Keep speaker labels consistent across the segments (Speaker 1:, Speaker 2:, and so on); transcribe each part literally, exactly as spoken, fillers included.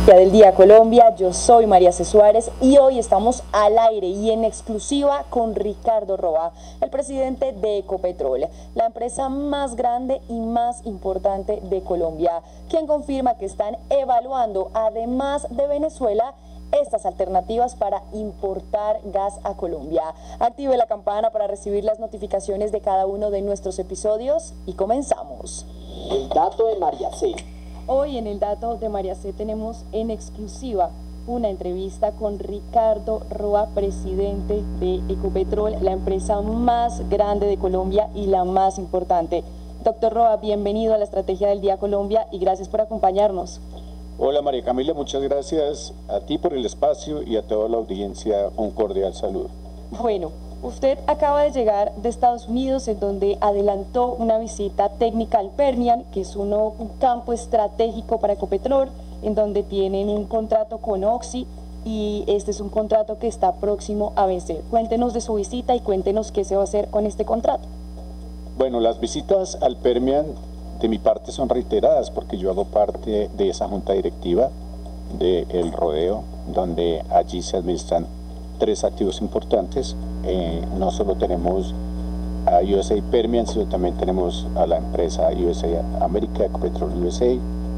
Speaker 1: Estrategia del Día Colombia. Yo soy María C. Suárez y hoy estamos al aire y en exclusiva con Ricardo Roa, el presidente de Ecopetrol, la empresa más grande y más importante de Colombia, quien confirma que están evaluando, además de Venezuela, estas alternativas para importar gas a Colombia. Active la campana para recibir las notificaciones de cada uno de nuestros episodios y comenzamos.
Speaker 2: El dato de María C.
Speaker 1: Hoy en el dato de María C tenemos en exclusiva una entrevista con Ricardo Roa, presidente de Ecopetrol, la empresa más grande de Colombia y la más importante. Doctor Roa, bienvenido a la Estrategia del Día Colombia y gracias por acompañarnos.
Speaker 3: Hola María Camila, muchas gracias a ti por el espacio y a toda la audiencia un cordial saludo.
Speaker 1: Bueno, usted acaba de llegar de Estados Unidos, en donde adelantó una visita técnica al Permian, que es uno, un campo estratégico para Ecopetrol, en donde tienen un contrato con Oxy y este es un contrato que está próximo a vencer. Cuéntenos de su visita y cuéntenos qué se va a hacer con este contrato.
Speaker 3: Bueno, las visitas al Permian de mi parte son reiteradas porque yo hago parte de esa junta directiva del Rodeo, donde allí se administran tres activos importantes. Eh, no solo tenemos a U S A Permian, sino también tenemos a la empresa U S A América, Ecopetrol U S A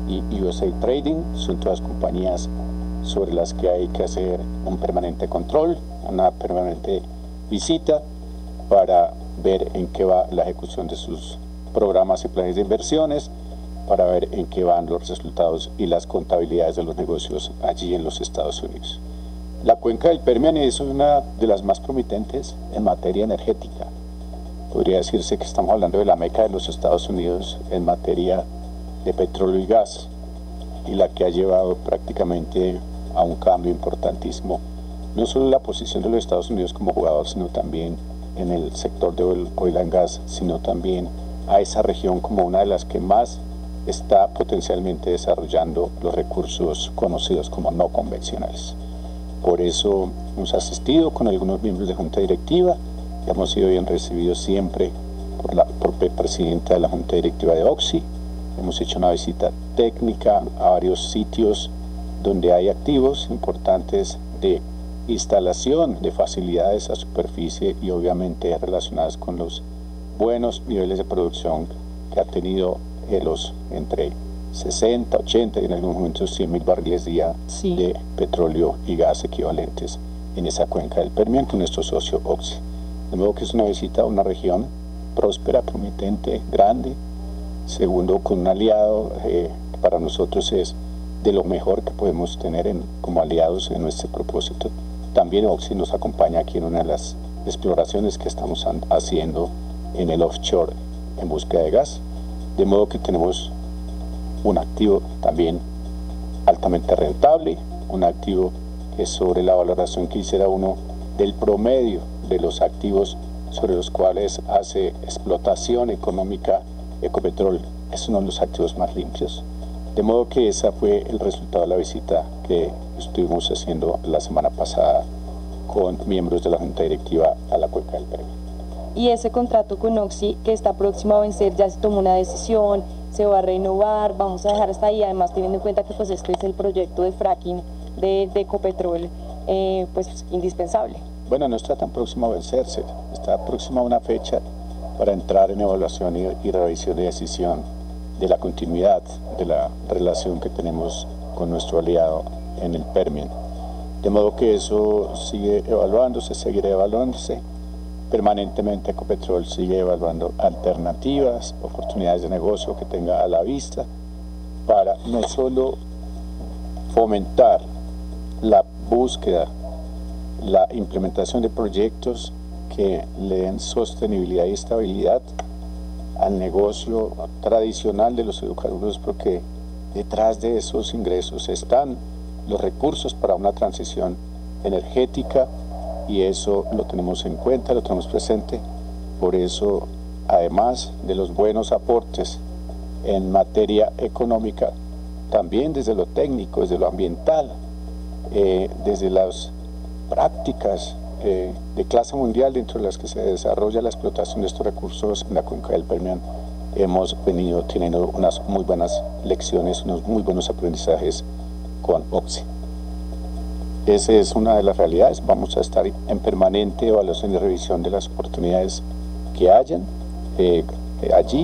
Speaker 3: y U S A Trading. Son todas compañías sobre las que hay que hacer un permanente control, una permanente visita para ver en qué va la ejecución de sus programas y planes de inversiones, para ver en qué van los resultados y las contabilidades de los negocios allí en los Estados Unidos. La cuenca del Permian es una de las más promitentes en materia energética. Podría decirse que estamos hablando de la meca de los Estados Unidos en materia de petróleo y gas, y la que ha llevado prácticamente a un cambio importantísimo, no solo en la posición de los Estados Unidos como jugador, sino también en el sector de oil, oil and gas, sino también a esa región como una de las que más está potencialmente desarrollando los recursos conocidos como no convencionales. Por eso hemos asistido con algunos miembros de Junta Directiva, que hemos sido bien recibidos siempre por la propia presidenta de la Junta Directiva de Oxy. Hemos hecho una visita técnica a varios sitios donde hay activos importantes de instalación de facilidades a superficie y obviamente relacionadas con los buenos niveles de producción que ha tenido los entre sesenta, ochenta y en algunos momentos cien mil barriles día sí. de petróleo y gas equivalentes en esa cuenca del Permian con nuestro socio Oxy. De modo que es una visita a una región próspera, prometente, grande. Segundo, con un aliado eh, que para nosotros es de lo mejor que podemos tener en, como aliados en nuestro propósito. También Oxy nos acompaña aquí en una de las exploraciones que estamos haciendo en el offshore en búsqueda de gas, de modo que tenemos un activo también altamente rentable, un activo que es sobre la valoración que hiciera uno del promedio de los activos sobre los cuales hace explotación económica Ecopetrol. Es uno de los activos más limpios, de modo que ese fue el resultado de la visita que estuvimos haciendo la semana pasada con miembros de la Junta Directiva a la cuenca del Permian.
Speaker 1: Y ese contrato con Oxy que está próximo a vencer, ya se tomó una decisión, se va a renovar, vamos a dejar hasta ahí, además teniendo en cuenta que pues este es el proyecto de fracking de, de Ecopetrol, eh, pues indispensable.
Speaker 3: Bueno, no está tan próximo a vencerse, está próxima a una fecha para entrar en evaluación y, y revisión de decisión de la continuidad de la relación que tenemos con nuestro aliado en el Permian. De modo que eso sigue evaluándose, seguirá evaluándose. Permanentemente Ecopetrol sigue evaluando alternativas, oportunidades de negocio que tenga a la vista para no solo fomentar la búsqueda, la implementación de proyectos que le den sostenibilidad y estabilidad al negocio tradicional de los hidrocarburos, porque detrás de esos ingresos están los recursos para una transición energética, y eso lo tenemos en cuenta, lo tenemos presente. Por eso, además de los buenos aportes en materia económica, también desde lo técnico, desde lo ambiental, eh, desde las prácticas eh, de clase mundial dentro de las que se desarrolla la explotación de estos recursos en la cuenca del Permian, hemos venido teniendo unas muy buenas lecciones, unos muy buenos aprendizajes con Oxy. Esa es una de las realidades. Vamos a estar en permanente evaluación y revisión de las oportunidades que hayan eh, eh, allí,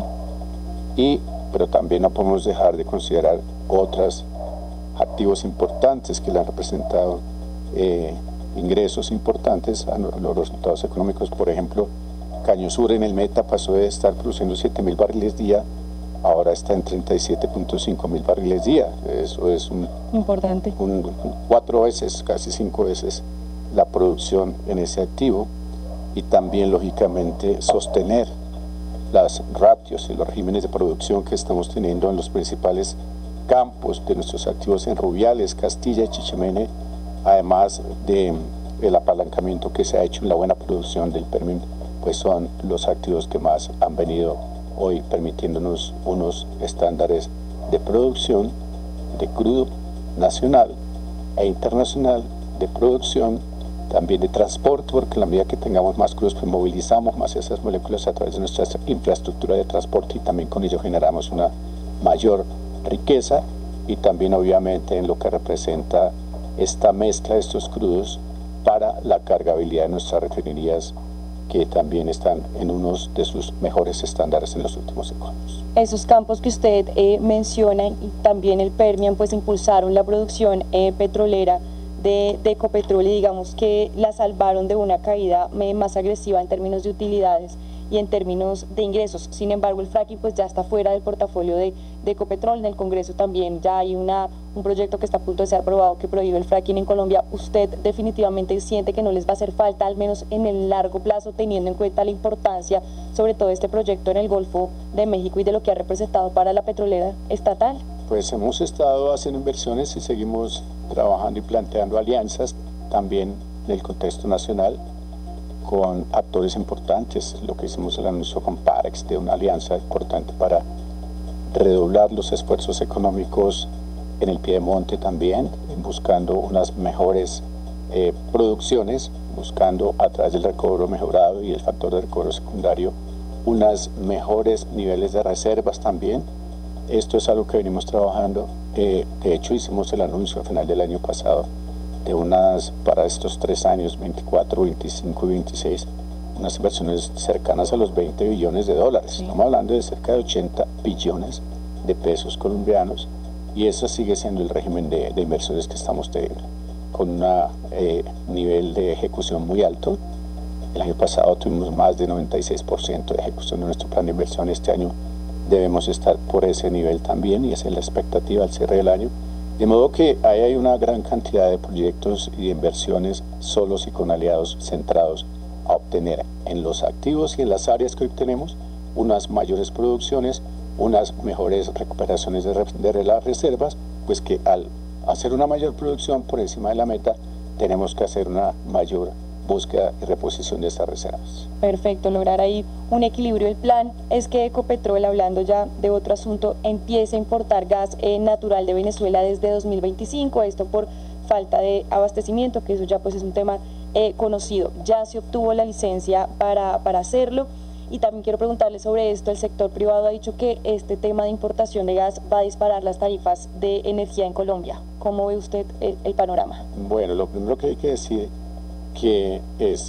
Speaker 3: y, pero también no podemos dejar de considerar otros activos importantes que le han representado eh, ingresos importantes a los resultados económicos. Por ejemplo, Caño Sur en el Meta pasó de estar produciendo siete mil barriles día, ahora está en treinta y siete punto cinco mil barriles día. Eso es un,
Speaker 1: importante.
Speaker 3: Un, un, cuatro veces, casi cinco veces la producción en ese activo, y también lógicamente sostener las ratios y los regímenes de producción que estamos teniendo en los principales campos de nuestros activos en Rubiales, Castilla y Chichimene, además de el apalancamiento que se ha hecho en la buena producción del Permian, pues son los activos que más han venido hoy permitiéndonos unos estándares de producción de crudo nacional e internacional, de producción, también de transporte, porque en la medida que tengamos más crudos, pues movilizamos más esas moléculas a través de nuestra infraestructura de transporte, y también con ello generamos una mayor riqueza, y también obviamente en lo que representa esta mezcla de estos crudos para la cargabilidad de nuestras refinerías, que también están en unos de sus mejores estándares en los últimos cinco años.
Speaker 1: Esos campos que usted eh, menciona, y también el Permian, pues impulsaron la producción eh, petrolera de, de Ecopetrol, y digamos que la salvaron de una caída eh, más agresiva en términos de utilidades y en términos de ingresos. Sin embargo, el fracking pues ya está fuera del portafolio de, de Ecopetrol. En el Congreso también ya hay una, un proyecto que está a punto de ser aprobado que prohíbe el fracking en Colombia. ¿Usted definitivamente siente que no les va a hacer falta, al menos en el largo plazo, teniendo en cuenta la importancia, sobre todo este proyecto en el Golfo de México y de lo que ha representado para la petrolera estatal?
Speaker 3: Pues hemos estado haciendo inversiones y seguimos trabajando y planteando alianzas también en el contexto nacional con actores importantes. Lo que hicimos el anuncio con Parex de una alianza importante para redoblar los esfuerzos económicos en el Piedemonte también, buscando unas mejores eh, producciones, buscando a través del recobro mejorado y el factor de recobro secundario unas mejores niveles de reservas también. Esto es algo que venimos trabajando. Eh, de hecho, hicimos el anuncio al final del año pasado de unas, para estos tres años, veinticuatro, veinticinco y veintiséis, unas inversiones cercanas a los veinte billones de dólares. Sí. Estamos hablando de cerca de ochenta billones de pesos colombianos, y eso sigue siendo el régimen de, de inversiones que estamos teniendo, con un eh, nivel de ejecución muy alto. El año pasado tuvimos más de noventa y seis por ciento de ejecución de nuestro plan de inversión. Este año debemos estar por ese nivel también, y esa es la expectativa al cierre del año. De modo que ahí hay una gran cantidad de proyectos y de inversiones solos y con aliados centrados a obtener en los activos y en las áreas que hoy tenemos unas mayores producciones, unas mejores recuperaciones de, de las reservas, pues que al hacer una mayor producción por encima de la meta, tenemos que hacer una mayor búsqueda y reposición de estas reservas.
Speaker 1: Perfecto, lograr ahí un equilibrio. El plan es que Ecopetrol, hablando ya de otro asunto, empiece a importar gas eh, natural de Venezuela desde dos mil veinticinco, esto por falta de abastecimiento, que eso ya pues es un tema eh, conocido. Ya se obtuvo la licencia para, para hacerlo, y también quiero preguntarle sobre esto. El sector privado ha dicho que este tema de importación de gas va a disparar las tarifas de energía en Colombia. ¿Cómo ve usted el, el panorama?
Speaker 3: Bueno, lo primero que hay que decir que es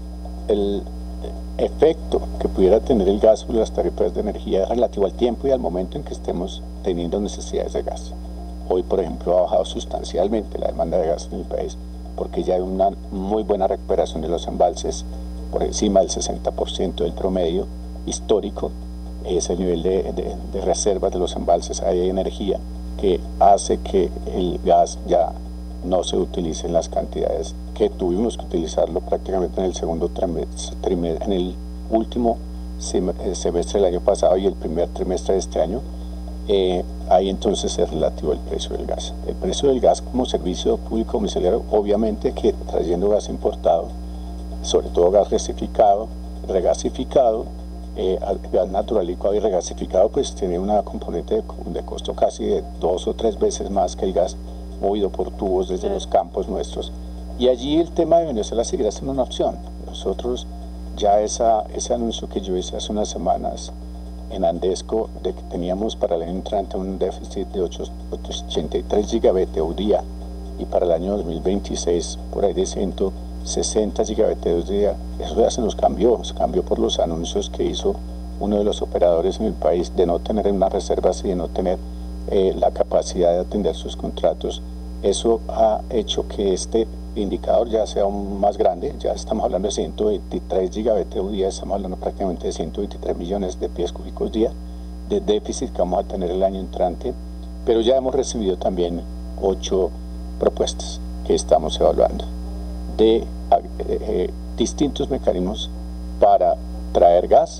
Speaker 3: el efecto que pudiera tener el gas sobre las tarifas de energía relativo al tiempo y al momento en que estemos teniendo necesidades de gas. Hoy, por ejemplo, ha bajado sustancialmente la demanda de gas en el país, porque ya hay una muy buena recuperación de los embalses, por encima del sesenta por ciento del promedio histórico. Ese nivel de, de, de reservas de los embalses, hay energía que hace que el gas ya no se utilice en las cantidades que tuvimos que utilizarlo prácticamente en el segundo trimestre, en el último semestre del año pasado y el primer trimestre de este año. Eh, ahí entonces es relativo el precio del gas. El precio del gas como servicio público domiciliario, obviamente que trayendo gas importado, sobre todo gas gasificado, regasificado, eh, gas natural licuado y regasificado, pues tiene una componente de, de costo casi de dos o tres veces más que el gas movido por tubos desde los campos nuestros. Y allí el tema de Venezuela seguirá siendo una opción. Nosotros ya esa, ese anuncio que yo hice hace unas semanas en Andesco de que teníamos para el año entrante un déficit de ochenta y tres gigavatios día y para el año dos mil veintiséis por ahí de ciento sesenta gigavatios día. Eso ya se nos cambió, se cambió por los anuncios que hizo uno de los operadores en el país de no tener unas reservas y de no tener eh, la capacidad de atender sus contratos. Eso ha hecho que este indicador ya sea aún más grande, ya estamos hablando de ciento veintitrés gigavatios día, estamos hablando prácticamente de ciento veintitrés millones de pies cúbicos día de déficit que vamos a tener el año entrante, pero ya hemos recibido también ocho propuestas que estamos evaluando de eh, eh, distintos mecanismos para traer gas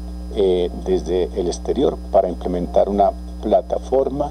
Speaker 3: eh, desde el exterior, para implementar una plataforma,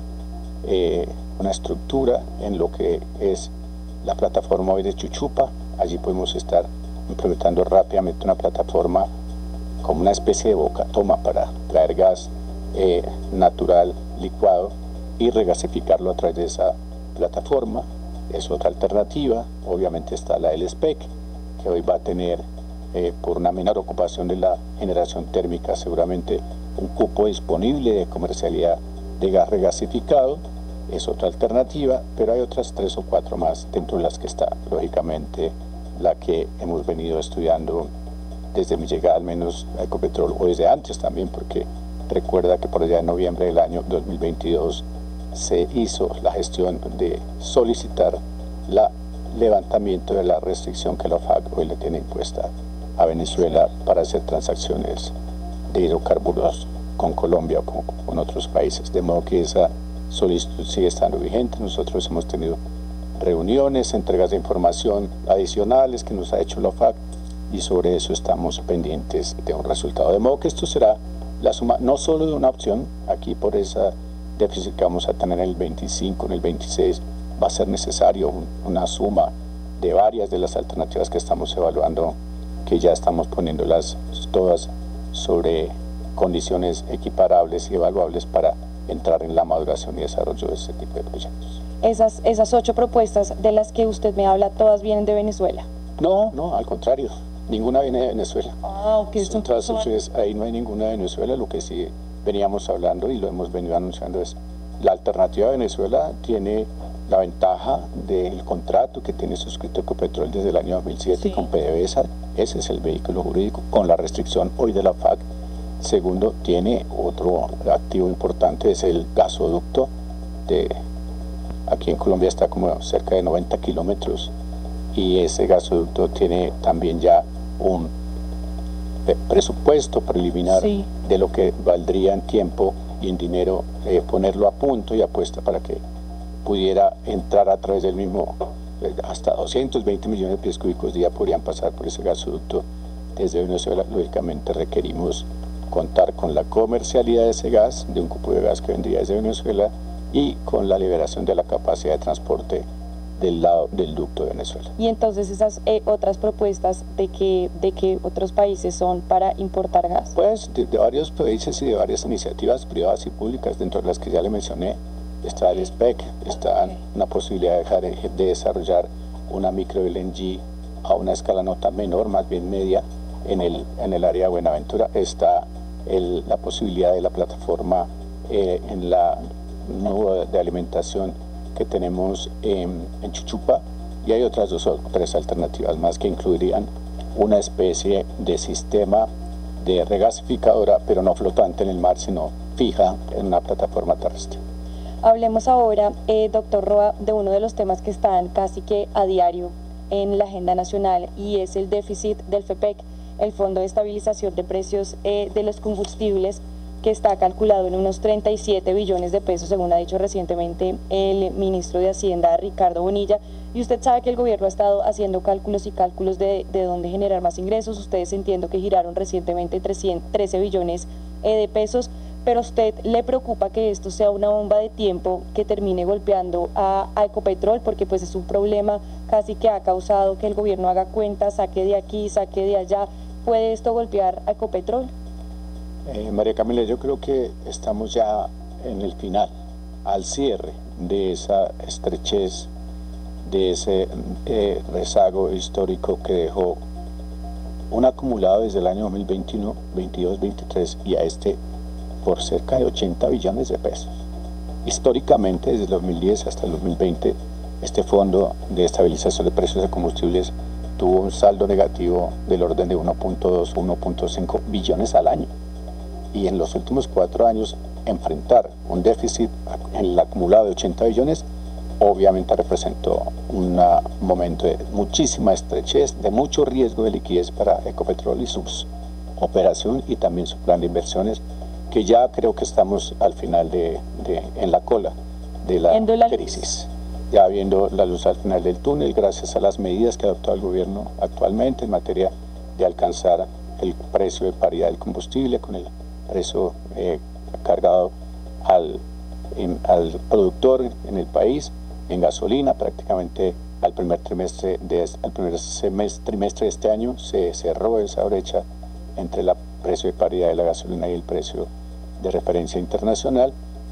Speaker 3: eh, una estructura en lo que es la plataforma hoy de Chuchupa. Allí podemos estar implementando rápidamente una plataforma como una especie de boca toma para traer gas eh, natural licuado y regasificarlo a través de esa plataforma. Es otra alternativa. Obviamente está la del S P E C, que hoy va a tener eh, por una menor ocupación de la generación térmica seguramente un cupo disponible de comercialidad de gas regasificado. Es otra alternativa, pero hay otras tres o cuatro más, dentro de las que está, lógicamente, la que hemos venido estudiando desde mi llegada, al menos a Ecopetrol, o desde antes también, porque recuerda que por allá en noviembre del año dos mil veintidós se hizo la gestión de solicitar el levantamiento de la restricción que la O F A C hoy le tiene impuesta a Venezuela para hacer transacciones de hidrocarburos con Colombia o con, con otros países, de modo que esa solicitud sigue estando vigente. Nosotros hemos tenido reuniones, entregas de información adicionales que nos ha hecho la O F A C y sobre eso estamos pendientes de un resultado. De modo que esto será la suma no solo de una opción, aquí por esa déficit que vamos a tener en el veinticinco, en el veintiséis, va a ser necesario un, una suma de varias de las alternativas que estamos evaluando, que ya estamos poniéndolas todas sobre condiciones equiparables y evaluables para entrar en la maduración y desarrollo de este tipo de proyectos.
Speaker 1: Esas, esas ocho propuestas de las que usted me habla, ¿todas vienen de Venezuela?
Speaker 3: No, no, al contrario, ninguna viene de Venezuela.
Speaker 1: Ah, ok.
Speaker 3: Son todas opciones, ahí no hay ninguna de Venezuela. Lo que sí veníamos hablando y lo hemos venido anunciando es la alternativa de Venezuela tiene la ventaja del contrato que tiene suscrito Ecopetrol desde el año dos mil siete, sí, con PDVSA. Ese es el vehículo jurídico con la restricción hoy de la O F A C. Segundo, tiene otro activo importante, es el gasoducto. De, aquí en Colombia está como cerca de noventa kilómetros y ese gasoducto tiene también ya un presupuesto preliminar, sí, de lo que valdría en tiempo y en dinero eh, ponerlo a punto y apuesta para que pudiera entrar a través del mismo. Hasta doscientos veinte millones de pies cúbicos día podrían pasar por ese gasoducto desde Venezuela. Lógicamente requerimos contar con la comercialidad de ese gas, de un cupo de gas que vendría desde Venezuela, y con la liberación de la capacidad de transporte del lado del ducto de Venezuela.
Speaker 1: Y entonces esas eh, otras propuestas de que, de que otros países son para importar gas.
Speaker 3: Pues de, de varios países y de varias iniciativas privadas y públicas, dentro de las que ya le mencioné, está el S P E C, está okay, una posibilidad de, dejar, de desarrollar una micro L N G a una escala no tan menor, más bien media, en el, en el área de Buenaventura. Está el, la posibilidad de la plataforma eh, en la nube de alimentación que tenemos en, en Chuchupa, y hay otras dos o tres alternativas más que incluirían una especie de sistema de regasificadora, pero no flotante en el mar, sino fija en una plataforma terrestre.
Speaker 1: Hablemos ahora, eh, doctor Roa, de uno de los temas que están casi que a diario en la agenda nacional, y es el déficit del F P E C, el Fondo de Estabilización de Precios eh, de los Combustibles, que está calculado en unos treinta y siete billones de pesos, según ha dicho recientemente el ministro de Hacienda, Ricardo Bonilla. Y usted sabe que el gobierno ha estado haciendo cálculos y cálculos de, de dónde generar más ingresos. Ustedes entiendo que giraron recientemente trece billones eh, de pesos, pero a usted le preocupa que esto sea una bomba de tiempo que termine golpeando a, a Ecopetrol, porque pues es un problema casi que ha causado que el gobierno haga cuentas, saque de aquí, saque de allá. ¿Puede esto golpear a Ecopetrol?
Speaker 3: Eh, María Camila, yo creo que estamos ya en el final, al cierre de esa estrechez, de ese eh, rezago histórico que dejó un acumulado desde el año dos mil veintiuno, veintidós, veintitrés y a este por cerca de ochenta billones de pesos. Históricamente, desde el dos mil diez hasta el dos mil veinte, este Fondo de Estabilización de Precios de Combustibles tuvo un saldo negativo del orden de uno punto dos, uno punto cinco billones al año. Y en los últimos cuatro años, enfrentar un déficit en el acumulado de ochenta billones, obviamente representó un momento de muchísima estrechez, de mucho riesgo de liquidez para Ecopetrol y su operación y también su plan de inversiones, que ya creo que estamos al final de, de en la cola de la, la crisis. Ya viendo la luz al final del túnel, gracias a las medidas que ha adoptado el gobierno actualmente en materia de alcanzar el precio de paridad del combustible con el precio eh, cargado al, en, al productor en el país, en gasolina, prácticamente al primer trimestre de, al primer semestre, trimestre de este año se cerró esa brecha entre el precio de paridad de la gasolina y el precio de referencia internacional,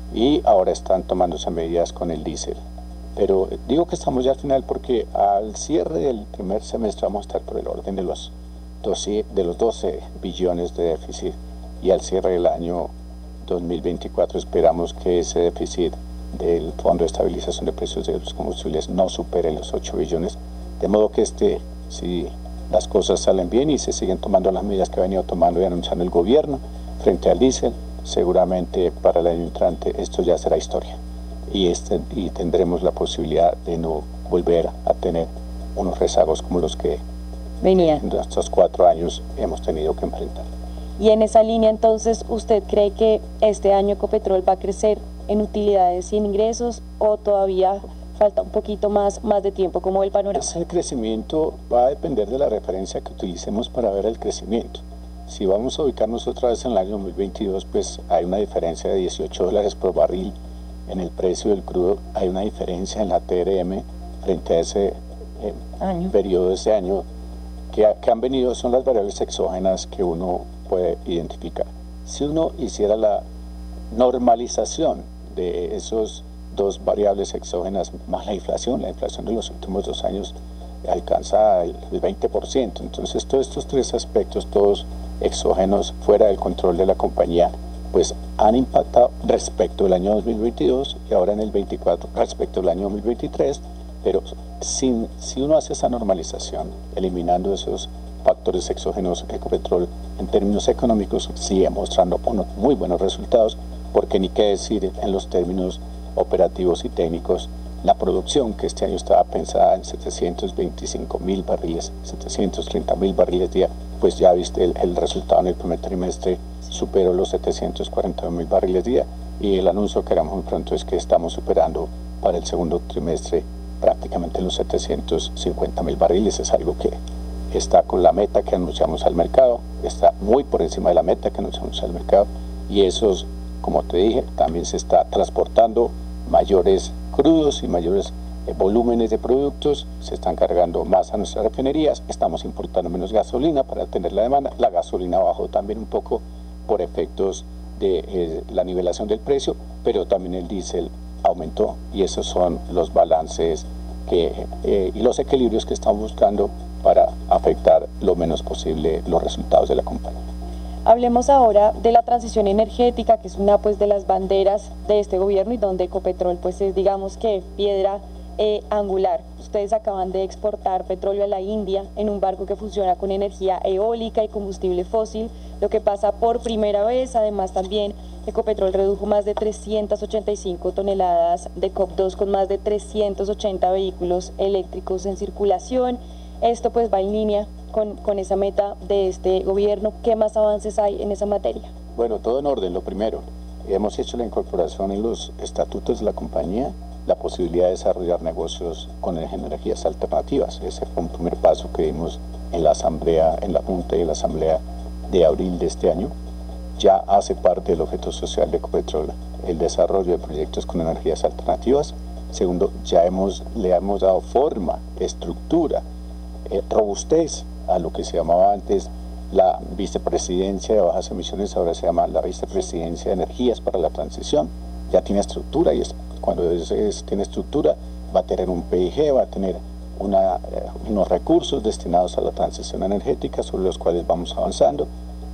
Speaker 3: y ahora están tomándose medidas con el diésel. Pero digo que estamos ya al final porque al cierre del primer semestre vamos a estar por el orden de los doce, de los doce billones de déficit, y al cierre del año dos mil veinticuatro esperamos que ese déficit del Fondo de Estabilización de Precios de los Combustibles no supere los ocho billones, de modo que este, si las cosas salen bien y se siguen tomando las medidas que ha venido tomando y anunciando el gobierno frente al diésel, seguramente para el año entrante esto ya será historia. Y, este, y tendremos la posibilidad de no volver a tener unos rezagos como los que
Speaker 1: venía
Speaker 3: en estos cuatro años hemos tenido que enfrentar.
Speaker 1: Y en esa línea, entonces, ¿usted cree que este año Ecopetrol va a crecer en utilidades y en ingresos, o todavía falta un poquito más, más de tiempo? ¿Cómo ve el panorama?
Speaker 3: Ese crecimiento va a depender de la referencia que utilicemos para ver el crecimiento. Si vamos a ubicarnos otra vez en el año dos mil veintidós, pues hay una diferencia de dieciocho dólares por barril en el precio del crudo, hay una diferencia en la T R M frente a ese eh, año. periodo de ese año que, que han venido, son las variables exógenas que uno puede identificar. Si uno hiciera la normalización de esos dos variables exógenas más la inflación, la inflación de los últimos dos años alcanza el, el veinte por ciento, entonces todos estos tres aspectos, todos exógenos fuera del control de la compañía, pues han impactado respecto del año dos mil veintidós y ahora en el veinticuatro respecto del año dos mil veintitrés, pero sin, si uno hace esa normalización, eliminando esos factores exógenos, Ecopetrol en términos económicos sigue mostrando unos muy buenos resultados, porque ni qué decir en los términos operativos y técnicos, la producción que este año estaba pensada en setecientos veinticinco mil barriles, setecientos treinta mil barriles día, pues ya viste el, el resultado en el primer trimestre superó los setecientos cuarenta mil barriles día, y el anuncio que haremos muy pronto es que estamos superando para el segundo trimestre prácticamente los setecientos cincuenta mil barriles. Es algo que está con la meta que anunciamos al mercado, está muy por encima de la meta que anunciamos al mercado, y esos, como te dije, también se está transportando mayores crudos y mayores eh, volúmenes de productos, se están cargando más a nuestras refinerías, estamos importando menos gasolina para atender la demanda, la gasolina bajó también un poco por efectos de eh, la nivelación del precio, pero también el diésel aumentó, y esos son los balances que, eh, y los equilibrios que estamos buscando para afectar lo menos posible los resultados de la compañía.
Speaker 1: Hablemos ahora de la transición energética, que es una pues de las banderas de este gobierno y donde Ecopetrol pues es, digamos, que piedra eh, angular. Ustedes acaban de exportar petróleo a la India en un barco que funciona con energía eólica y combustible fósil, lo que pasa por primera vez. Además, también Ecopetrol redujo más de trescientas ochenta y cinco toneladas de C O P dos con más de trescientos ochenta vehículos eléctricos en circulación. Esto pues va en línea con, con esa meta de este gobierno. ¿Qué más avances hay en esa materia?
Speaker 3: Bueno, todo en orden. Lo primero, hemos hecho la incorporación en los estatutos de la compañía, la posibilidad de desarrollar negocios con energías alternativas. Ese fue un primer paso que dimos en la asamblea, en la Junta y en la asamblea de abril de este año. Ya hace parte del objeto social de Ecopetrol el desarrollo de proyectos con energías alternativas. Segundo, ya hemos, le hemos dado forma, estructura, eh, robustez a lo que se llamaba antes la vicepresidencia de bajas emisiones, ahora se llama la vicepresidencia de energías para la transición. Ya tiene estructura, y es, cuando es, es, tiene estructura va a tener un P I G, va a tener una, eh, unos recursos destinados a la transición energética sobre los cuales vamos avanzando.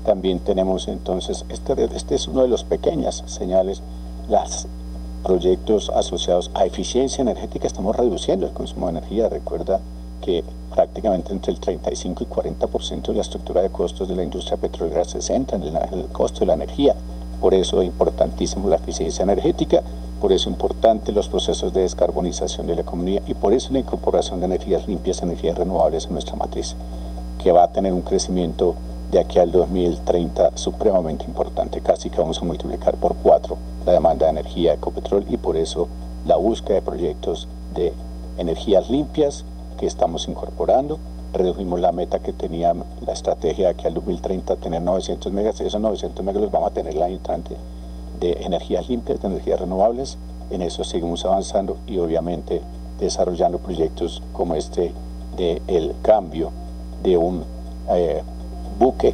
Speaker 3: También tenemos entonces, este, este es uno de los pequeñas señales, los proyectos asociados a eficiencia energética. Estamos reduciendo el consumo de energía. Recuerda que prácticamente entre el treinta y cinco y cuarenta por ciento de la estructura de costos de la industria petrolera se centra en el, en el costo de la energía. Por eso es importantísimo la eficiencia energética, por eso es importante los procesos de descarbonización de la economía y por eso la incorporación de energías limpias, energías renovables en nuestra matriz, que va a tener un crecimiento de aquí al dos mil treinta supremamente importante. Casi que vamos a multiplicar por cuatro la demanda de energía de Ecopetrol y por eso la búsqueda de proyectos de energías limpias que estamos incorporando. Redujimos la meta que tenía la estrategia de aquí al dos mil treinta, tener novecientos megas, esos novecientos megas los vamos a tener el año entrante de energías limpias, de energías renovables. En eso seguimos avanzando y obviamente desarrollando proyectos como este de el cambio de un eh, buque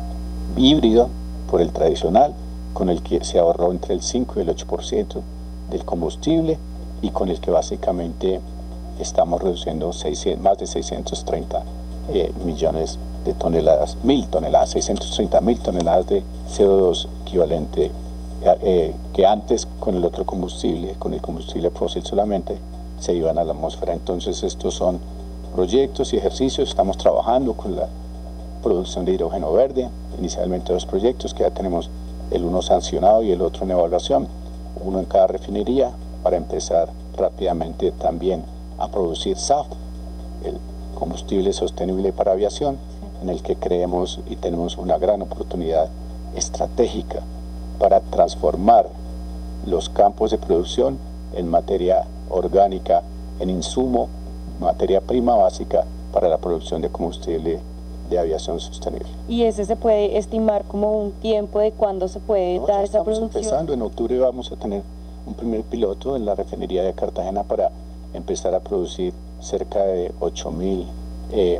Speaker 3: híbrido por el tradicional, con el que se ahorró entre el cinco y el ocho por ciento del combustible y con el que básicamente estamos reduciendo seiscientos, más de seiscientos treinta eh, millones de toneladas, mil toneladas, seiscientos treinta mil toneladas de C O dos equivalente eh, que antes con el otro combustible, con el combustible fósil solamente, se iban a la atmósfera. Entonces estos son proyectos y ejercicios. Estamos trabajando con la producción de hidrógeno verde, inicialmente dos proyectos que ya tenemos, el uno sancionado y el otro en evaluación, uno en cada refinería, para empezar rápidamente también a producir S A F, el combustible sostenible para aviación, en el que creemos y tenemos una gran oportunidad estratégica para transformar los campos de producción en materia orgánica, en insumo, materia prima básica para la producción de combustible de aviación sostenible.
Speaker 1: ¿Y ese se puede estimar como un tiempo de cuándo se puede
Speaker 3: No,
Speaker 1: dar esa
Speaker 3: estamos
Speaker 1: producción?
Speaker 3: empezando, en octubre vamos a tener un primer piloto en la refinería de Cartagena para empezar a producir cerca de ocho mil eh,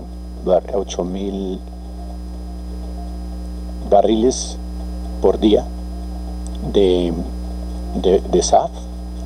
Speaker 3: barriles por día de, de, de S A F,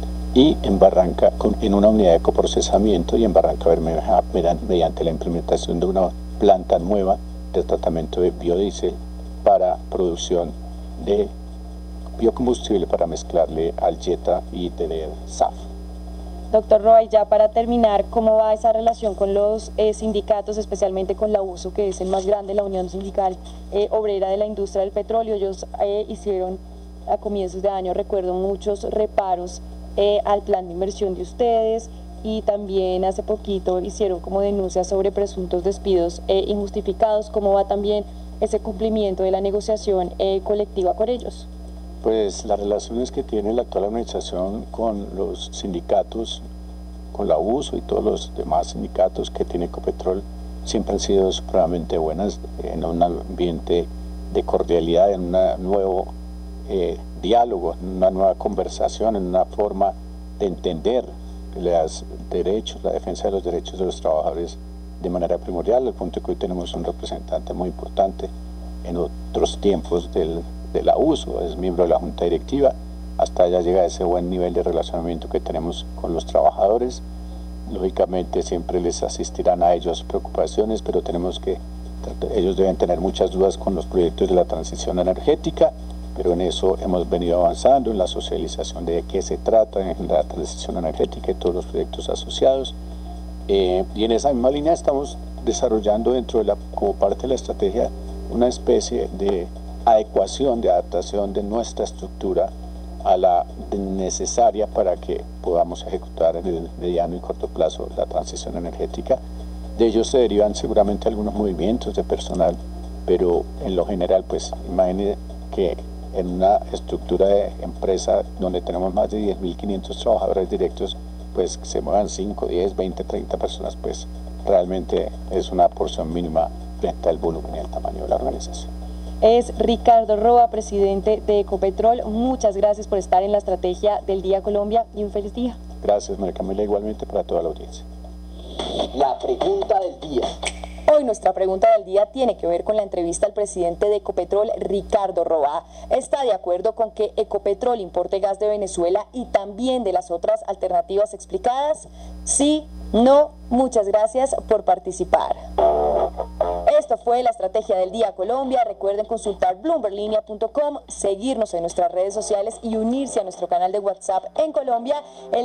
Speaker 3: y en Barranca, con, en una unidad de coprocesamiento, y en Barranca Bermeja mediante la implementación de una planta nueva de tratamiento de biodiesel para producción de biocombustible para mezclarle al Jetta y tener S A F.
Speaker 1: Doctor Roa, y ya para terminar, ¿cómo va esa relación con los eh, sindicatos, especialmente con la U S O, que es el más grande, la Unión Sindical eh, Obrera de la Industria del Petróleo? Ellos eh, hicieron a comienzos de año, recuerdo, muchos reparos eh, al plan de inversión de ustedes, y también hace poquito hicieron como denuncias sobre presuntos despidos eh, injustificados. ¿Cómo va también ese cumplimiento de la negociación eh, colectiva con ellos?
Speaker 3: Pues las relaciones que tiene la actual administración con los sindicatos, con la U S O y todos los demás sindicatos que tiene Ecopetrol siempre han sido supremamente buenas, en un ambiente de cordialidad, en un nuevo eh, diálogo, en una nueva conversación, en una forma de entender los derechos, la defensa de los derechos de los trabajadores de manera primordial, al punto que hoy tenemos un representante muy importante en otros tiempos del de la U S O, es miembro de la Junta Directiva. Hasta allá llega ese buen nivel de relacionamiento que tenemos con los trabajadores. Lógicamente siempre les asistirán a ellos preocupaciones, pero tenemos que, ellos deben tener muchas dudas con los proyectos de la transición energética, pero en eso hemos venido avanzando, en la socialización de qué se trata en la transición energética y todos los proyectos asociados. Eh, y en esa misma línea estamos desarrollando dentro de la, como parte de la estrategia, una especie de adecuación, de adaptación de nuestra estructura a la necesaria para que podamos ejecutar en el mediano y corto plazo la transición energética. De ellos se derivan seguramente algunos movimientos de personal, pero en lo general, pues imagine que en una estructura de empresa donde tenemos más de diez mil quinientos trabajadores directos, pues se muevan cinco, diez, veinte, treinta personas, pues realmente es una porción mínima frente al volumen y al tamaño de la organización.
Speaker 1: Es Ricardo Roa, presidente de Ecopetrol. Muchas gracias por estar en la estrategia del Día Colombia y un feliz día.
Speaker 3: Gracias, María Camila, igualmente para toda la audiencia.
Speaker 2: La pregunta del día.
Speaker 1: Hoy nuestra pregunta del día tiene que ver con la entrevista al presidente de Ecopetrol, Ricardo Roa. ¿Está de acuerdo con que Ecopetrol importe gas de Venezuela y también de las otras alternativas explicadas? Sí, no, muchas gracias por participar. Esto fue la Estrategia del Día Colombia. Recuerden consultar bloomberg linea punto com, seguirnos en nuestras redes sociales y unirse a nuestro canal de WhatsApp en Colombia. El